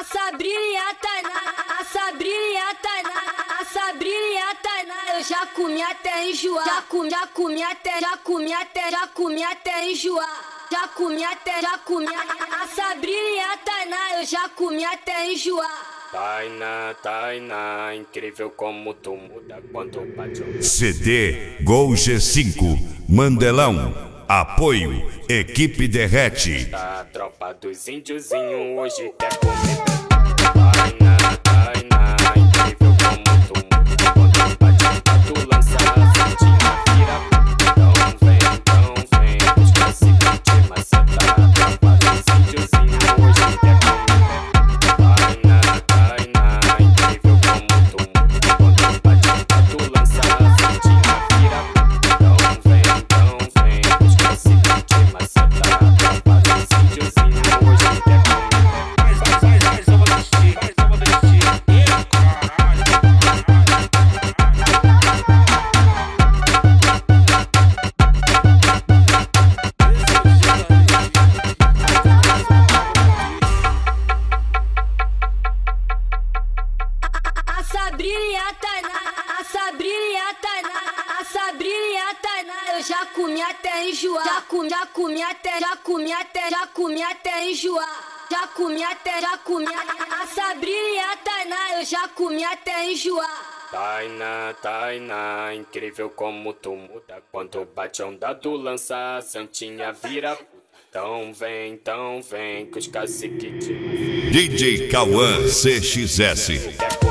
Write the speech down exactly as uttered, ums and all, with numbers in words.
Sabrina e a Tainá, a Sabrina e a Tainá, a Sabrina e a Tainá, eu já comi até enjoar, já comi, já comi até, já comi até, já comi até enjoar. Já comi até, já comi a Sabrina e a Tainá, eu já comi até enjoar. Tainá, Tainá, incrível como tu muda quando bate o... C D Gol G cinco, Mandelão, apoio, equipe Derrete. A tropa dos índiozinhos hoje quer comer. Tainá, Tainá, incrível como tu muda quando bate o lança a santinha vira. Então vem, então vem, busca se curtir, mas cê tá. A tropa dos índiozinhos hoje quer comer. Tainá, Tainá, incrível como tu muda quando bate o lança a santinha vira. Então vem, então vem, busca se curtir, mas cê tá. A tropa dos índiozinhos hoje quer comer. Vai, vai, vai, vai, só vou vestir, vai, só vou vestir. A Sabrina e a Tainá, a Sabrina e a Tainá, a Sabrina e a Tainá, eu já comi até enjoar, já comi, já comi até, já comi até, já comi até enjoar. Já comi até, já comi a Sabrina e a Tainá, eu já comi até enjoar. Tainá, Tainá, incrível como tu muda quando bate a onda do lança, a santinha vira. Então vem, então vem, que os caciques te... D J Cauã C X S. Quer